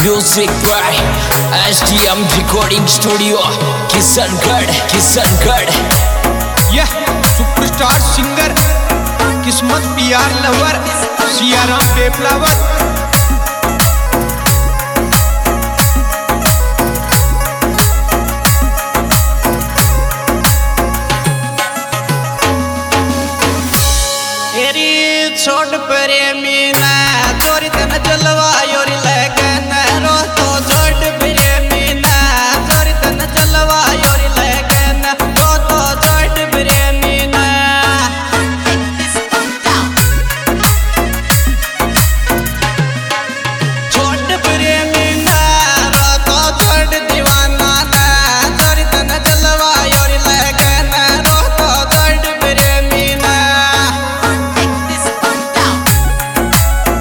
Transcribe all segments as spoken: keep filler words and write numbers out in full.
Music by S D M Recording Studio, Kishangarh Kishangarh. यह superstar singer किस्मत PR lover Siyaram Peplawat. छोड़ प्रेमी ना जोरी तन जलवा योरी लगन रो तो छोड़ प्रेमी ना जोरी तन जलवा योरी लगन रो तो छोड़ प्रेमी ना छोड़ प्रेमी ना रो तो छोड़ दीवाना ना जोरी तन जलवा योरी लगन रो तो छोड़ प्रेमी ना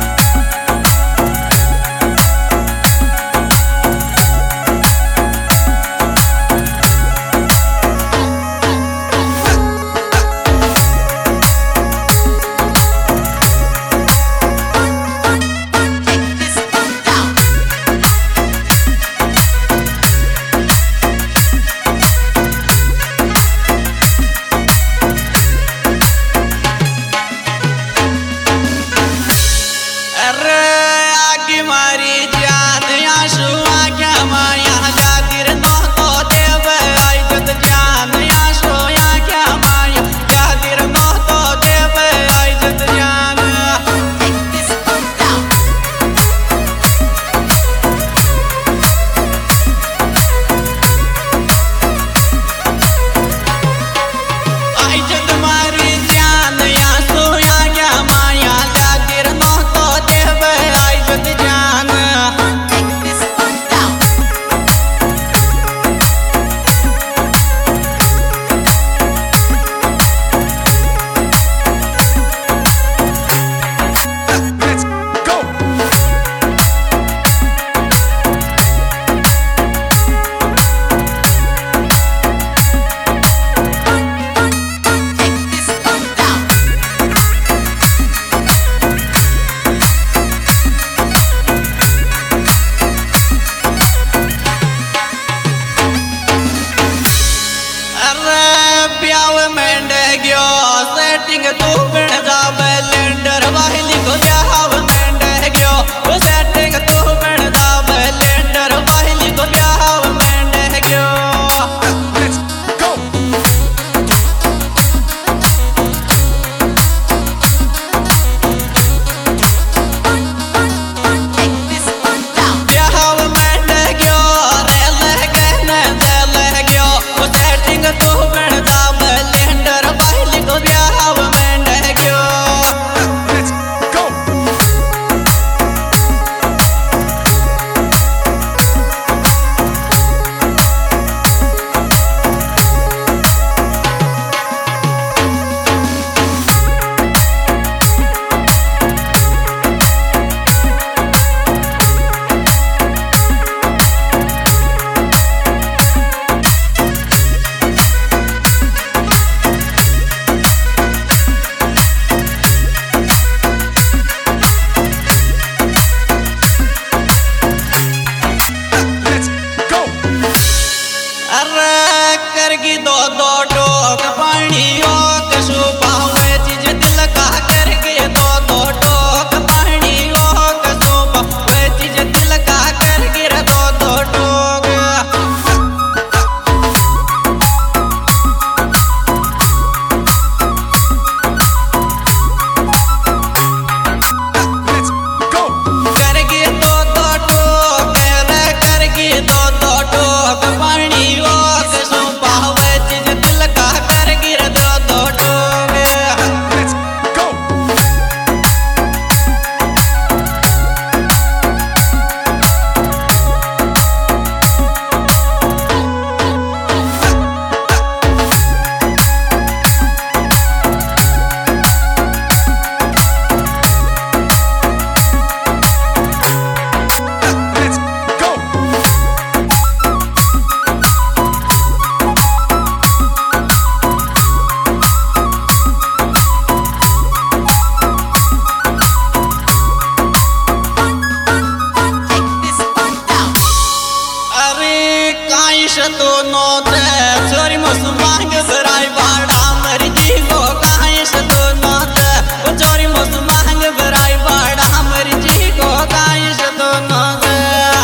तो नोते चोरी मस मांग बराई बाड़ा मर्जी को काहे से तो नोते चोरी मस मांग बराई बाड़ा मर्जी को काहे से तो नोते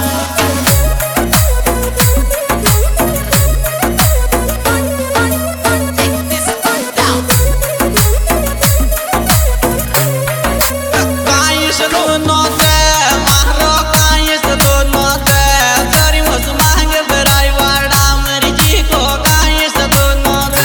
काहे से तो नोते मारो काहे से तो नोते चोरी मस मांग बराई बाड़ा मर्जी को काहे से तो नोते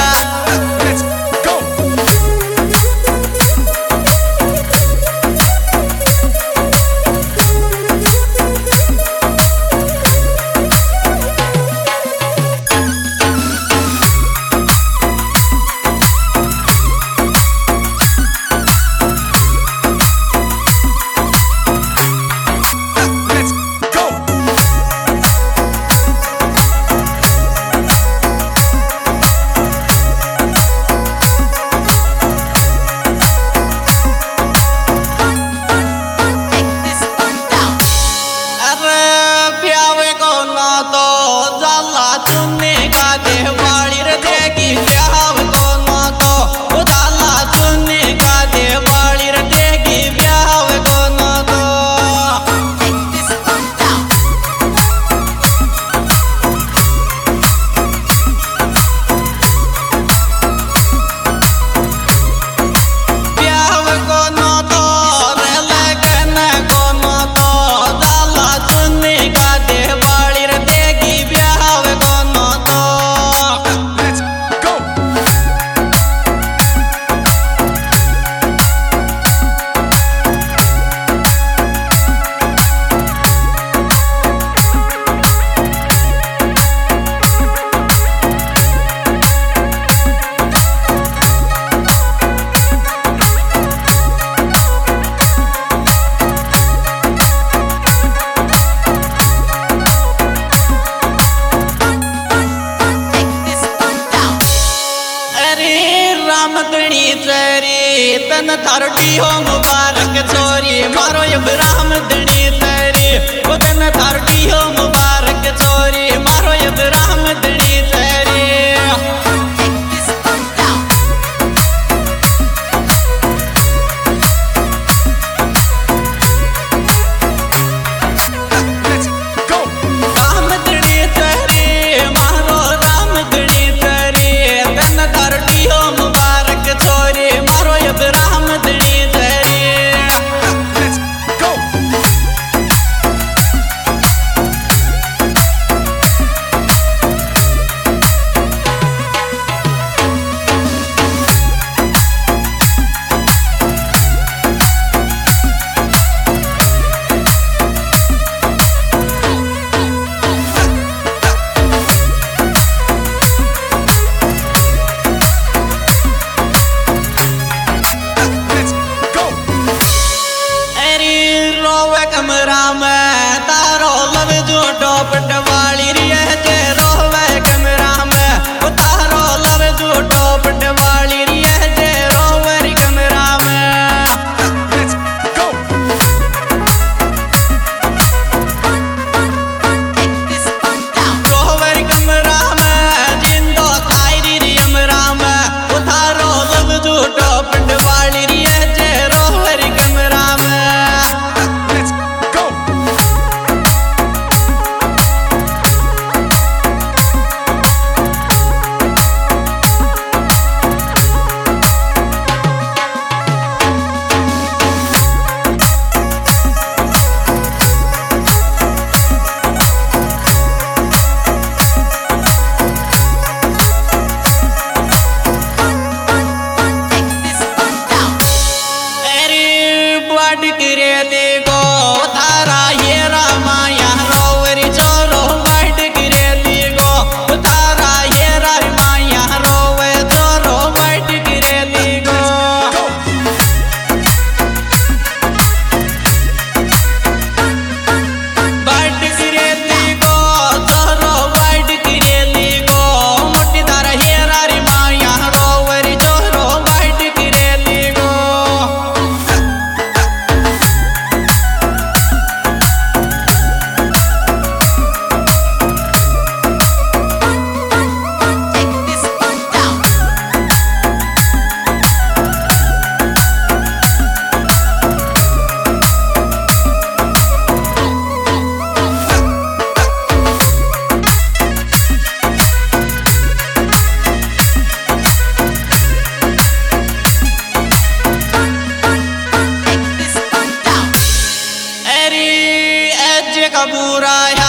तन थारटी हो मुबारक चोरी मारो इब्राहिम दणी तेरी वो तन थारटी हो मुबारक चोरी मारो इब्राहिम दणी तेरी राम दणी तेरी मारो राम दणी तेरी तन थारटी हो मुबारक चोरी मारो इब्राहिम दणी तेरी कमरा में तारो लब जो टोपट वाली रिया जे रोवे कमरा में वो तारो लब जो टोपट वाली रिया जे रोवे कमरा में रोवे कमरा में जिंदो तायरी री अमरा में वो तारो लब जो टोपट वाली रिया जे रोवे कमरा में का बुरा है